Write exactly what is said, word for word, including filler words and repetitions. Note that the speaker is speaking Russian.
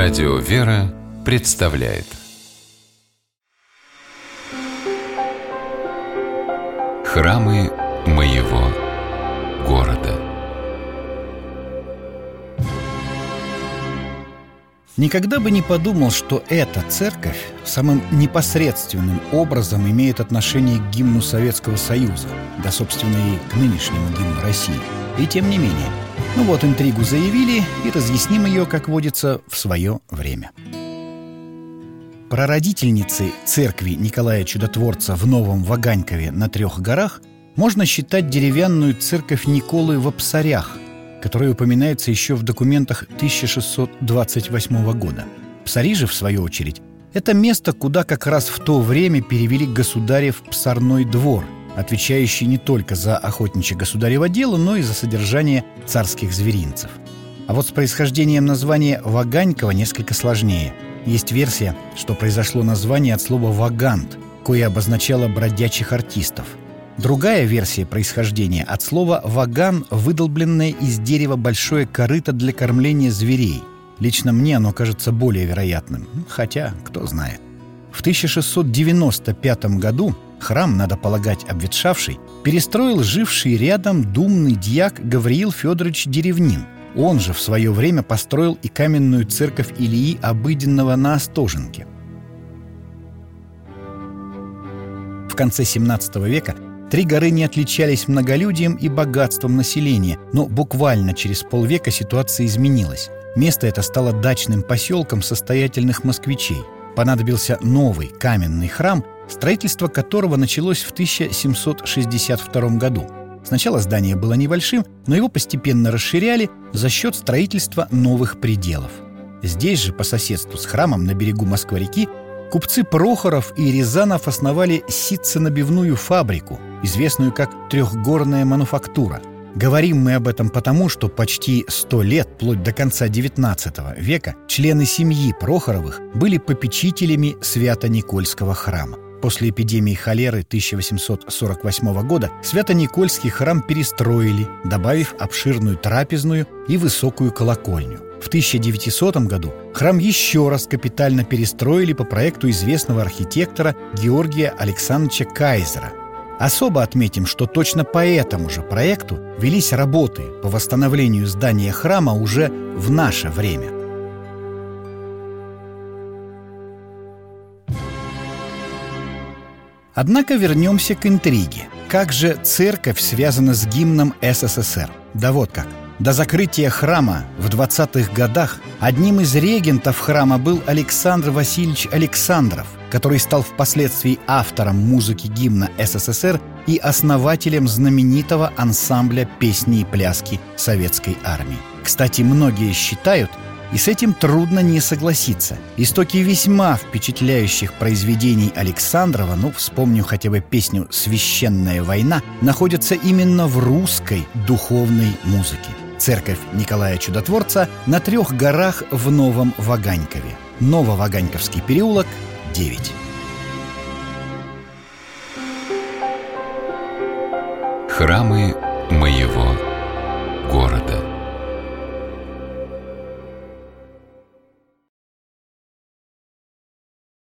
Радио «Вера» представляет Храмы моего города. Никогда бы не подумал, что эта церковь самым непосредственным образом имеет отношение к гимну Советского Союза, да, собственно, и к нынешнему гимну России. И тем не менее. Ну вот, интригу заявили, и разъясним ее, как водится, в свое время. Прародительницей церкви Николая Чудотворца в Новом Ваганькове на Трех горах можно считать деревянную церковь Николы в Псарях, которая упоминается еще в документах тысяча шестьсот двадцать восьмого года. Псари же, в свою очередь, это место, куда как раз в то время перевели государев псарной двор, отвечающий не только за охотничье государево дело, но и за содержание царских зверинцев. А вот с происхождением названия Ваганькова несколько сложнее. Есть версия, что произошло название от слова «вагант», кое обозначало бродячих артистов. Другая версия происхождения от слова «ваган», выдолбленное из дерева большое корыто для кормления зверей. Лично мне оно кажется более вероятным, хотя кто знает. В тысяча шестьсот девяносто пятом году храм, надо полагать, обветшавший, перестроил живший рядом думный дьяк Гавриил Федорович Деревнин. Он же в свое время построил и каменную церковь Илии Обыденного на Остоженке. В конце семнадцатого века Три горы не отличались многолюдием и богатством населения, но буквально через полвека ситуация изменилась. Место это стало дачным поселком состоятельных москвичей. Понадобился новый каменный храм, строительство которого началось в тысяча семьсот шестьдесят втором году. Сначала здание было небольшим, но его постепенно расширяли за счет строительства новых пределов. Здесь же, по соседству с храмом на берегу Москва-реки, купцы Прохоров и Рязанов основали ситценабивную фабрику, известную как «Трехгорная мануфактура». Говорим мы об этом потому, что почти сто лет, вплоть до конца девятнадцатого века, члены семьи Прохоровых были попечителями Свято-Никольского храма. После эпидемии холеры тысяча восемьсот сорок восьмого года Свято-Никольский храм перестроили, добавив обширную трапезную и высокую колокольню. В тысяча девятисотом году храм еще раз капитально перестроили по проекту известного архитектора Георгия Александровича Кайзера. Особо отметим, что точно по этому же проекту велись работы по восстановлению здания храма уже в наше время. Однако вернемся к интриге. Как же церковь связана с гимном СССР? Да вот как. До закрытия храма в двадцатых годах одним из регентов храма был Александр Васильевич Александров, который стал впоследствии автором музыки гимна СССР и основателем знаменитого ансамбля песни и пляски Советской армии. Кстати, многие считают, и с этим трудно не согласиться, истоки весьма впечатляющих произведений Александрова, ну, вспомню хотя бы песню «Священная война», находятся именно в русской духовной музыке. Церковь Николая Чудотворца на Трех горах в Новом Ваганькове. Нововаганьковский переулок, девять. Храмы моего города.